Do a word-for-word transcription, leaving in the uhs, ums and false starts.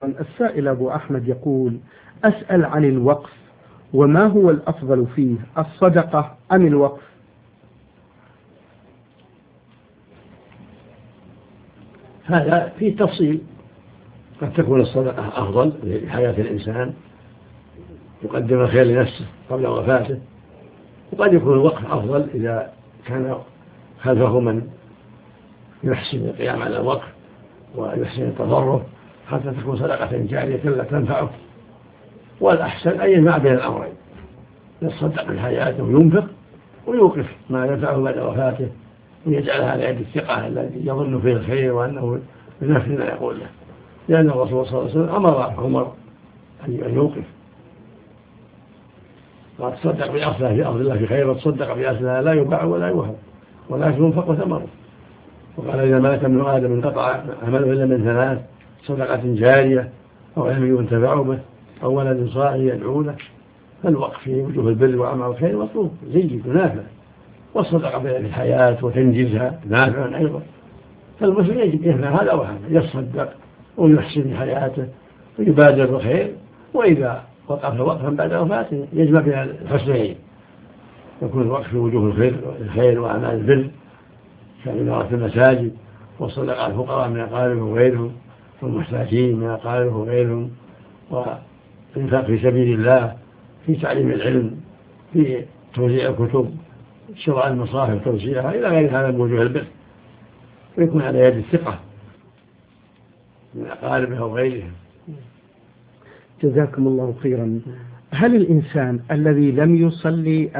السائل أبو أحمد يقول: أسأل عن الوقف، وما هو الأفضل فيه، الصدقة أم الوقف؟ هذا فيه تفصيل. قد تكون الصدقة أفضل لحياة الإنسان، يقدم الخير لنفسه قبل وفاته، وقد يكون الوقف أفضل إذا كان خلفه من يحسن القيام على الوقف ويحسن التصرف حتى تكون صدقة جارية لا تنفعه. والأحسن أن يجمع بين الأمرين، يتصدق بالحياة وينفق، ويوقف ما ينفعه بعد وفاته ويجعلها على يد الثقة الذي يظن فيه الخير وأنه بنفس ما يقول له، لأن الرسول صلى الله عليه وسلم أمر عمر أن يوقف، وتصدق بأصلها في أرض الله في خير، وتصدق بأصلها لا يباع ولا يوهب ولا ينفق ثمره. وقال: إذا مات ابن آدم انقطع عمله إلا من ثلاث: صدقة جارية، أو علم ينتفع به، أو ولد صالح يدعو له. فالوقف في وجوه البر وعمل الخير مطلوب جيد ونافع، والصدقة في الحياة وتنجيزها نافع أيضا. فالمسلم يجب يفعل هذا وهذا، يصدق ويحسن حياته ويبادر بالخير، وإذا وقف وقفا بعد وفاته يجمع بين الحسنين، يكون الوقف في وجوه الخير الخير وأعمال البر كإمارة المساجد، والصدقة على الفقراء من أقاربهم وغيرهم، والمحتاجين من أقاربهم وغيرهم، والإنفاق في سبيل الله، في تعليم العلم، في توزيع الكتب، شراء المصاحف وتوزيعها، إلى غير هذا من وجوه البر، ويكون على يد الثقة من أقاربه وغيرهم. جزاكم الله خيرا. هل الإنسان الذي لم يصلي